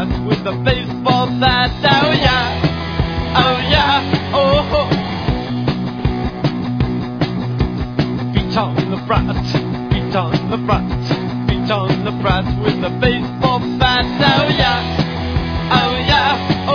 brat with a baseball bat. Oh yeah, oh yeah, oh. Beat on the brat, beat on the brat, beat on the brat with a baseball bat. Oh yeah, oh yeah,